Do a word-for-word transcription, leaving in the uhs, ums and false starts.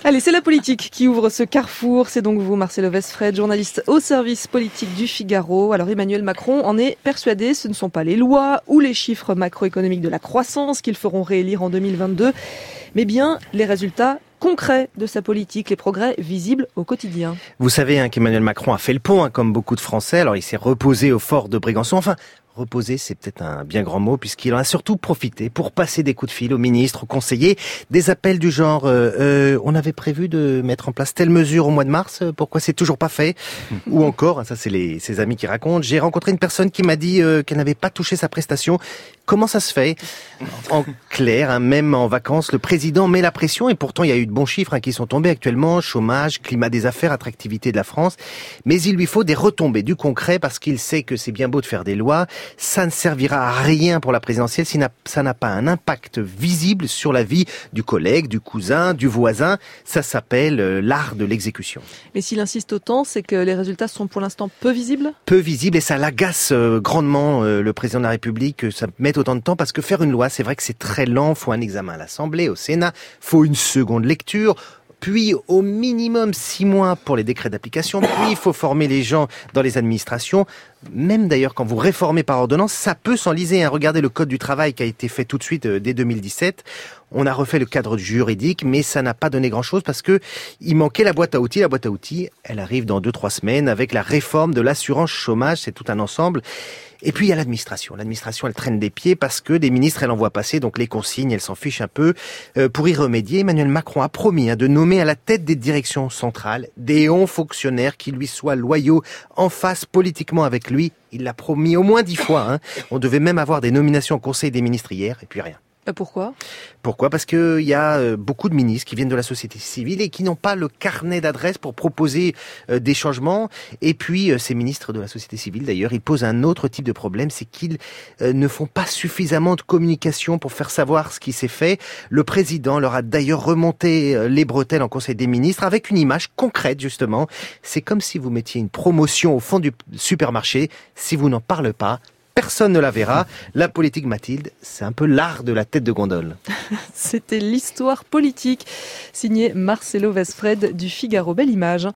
Allez, c'est la politique qui ouvre ce carrefour. C'est donc vous, Marcelo Westfred, journaliste au service politique du Figaro. Alors Emmanuel Macron en est persuadé, ce ne sont pas les lois ou les chiffres macroéconomiques de la croissance qui le feront réélire en deux mille vingt-deux, mais bien les résultats concret de sa politique, les progrès visibles au quotidien. Vous savez hein, qu'Emmanuel Macron a fait le pont, hein, comme beaucoup de Français. Alors il s'est reposé au fort de Brégançon. Enfin, reposer, c'est peut-être un bien grand mot, puisqu'il en a surtout profité pour passer des coups de fil aux ministres, aux conseillers, des appels du genre euh, euh, on avait prévu de mettre en place telle mesure au mois de mars, pourquoi c'est toujours pas fait? Ou encore, hein, ça c'est les, ses amis qui racontent, j'ai rencontré une personne qui m'a dit euh, qu'elle n'avait pas touché sa prestation. Comment ça se fait? En clair, hein, même en vacances, le président met la pression et pourtant il y a eu de bons chiffres hein, qui sont tombés actuellement, chômage, climat des affaires, attractivité de la France. Mais il lui faut des retombées, du concret, parce qu'il sait que c'est bien beau de faire des lois, ça ne servira à rien pour la présidentielle si ça n'a pas un impact visible sur la vie du collègue, du cousin, du voisin. Ça s'appelle euh, l'art de l'exécution. Mais s'il insiste autant, c'est que les résultats sont pour l'instant peu visibles? Peu visibles et ça l'agace euh, grandement euh, le président de la République que ça mette autant de temps, parce que faire une loi, c'est vrai que c'est très lent, faut un examen à l'Assemblée, au Sénat, faut une seconde lecture, puis au minimum six mois pour les décrets d'application, puis il faut former les gens dans les administrations. Même d'ailleurs, quand vous réformez par ordonnance, ça peut s'enliser. Hein. Regardez le code du travail qui a été fait tout de suite euh, dès deux mille dix-sept. On a refait le cadre juridique, mais ça n'a pas donné grand-chose parce que il manquait la boîte à outils. La boîte à outils, elle arrive dans deux, trois semaines avec la réforme de l'assurance chômage. C'est tout un ensemble. Et puis il y a l'administration. L'administration, elle traîne des pieds parce que des ministres, elle envoie passer, donc les consignes, elle s'en fiche un peu. Euh, pour y remédier, Emmanuel Macron a promis hein, de nommer à la tête des directions centrales des hauts fonctionnaires qui lui soient loyaux, en face politiquement avec lui. Il l'a promis au moins dix fois. Hein. On devait même avoir des nominations au Conseil des ministres hier, et puis rien. Pourquoi ? Pourquoi ? Parce qu'il y a beaucoup de ministres qui viennent de la société civile et qui n'ont pas le carnet d'adresses pour proposer des changements. Et puis, ces ministres de la société civile, d'ailleurs, ils posent un autre type de problème, c'est qu'ils ne font pas suffisamment de communication pour faire savoir ce qui s'est fait. Le président leur a d'ailleurs remonté les bretelles en Conseil des ministres avec une image concrète, justement. C'est comme si vous mettiez une promotion au fond du supermarché. Si vous n'en parlez pas, personne ne la verra. La politique, Mathilde, c'est un peu l'art de la tête de gondole. C'était l'histoire politique, signé Marcelo Westfred du Figaro. Belle image.